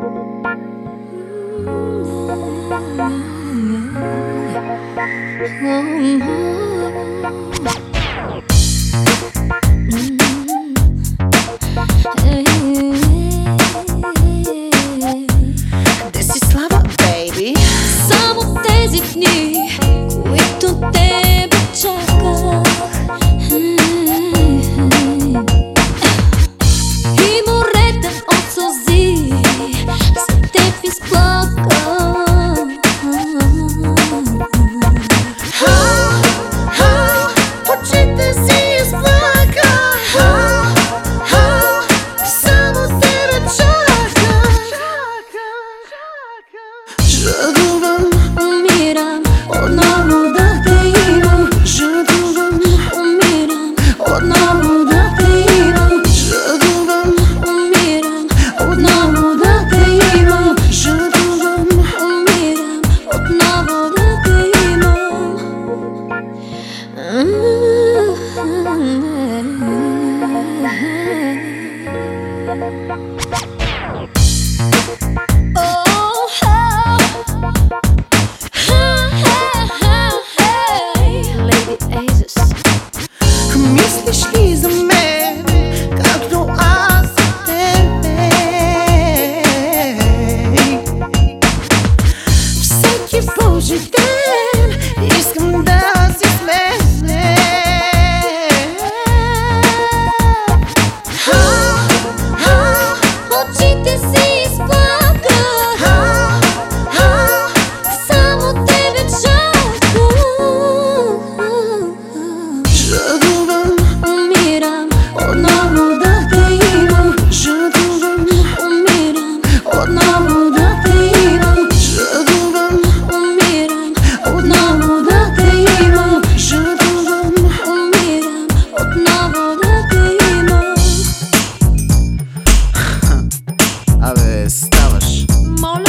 Десислава, бейби. Само тези дни, които тебе чаках, и морета от сълзи за теб изплаках. Очите си изплаках, само тебе чаках. Жадувам, Умирам отново да те имам. жадувам, Умирам отново да те имам. жадувам, Умирам отново да те имам. жадувам. Умирам отново да те имам. Мислиш ли за мен, както аз за тебе? Всеки Божи ден искам да си с мене. Очите си изплаках, само тебе чаках. Жадувам, Умирам отново да те имам. жадувам, Умирам отново да те имам. жадувам, Умирам отново да те имам. жадувам. Умирам отново да те имам. Абе, ставаш. Моля.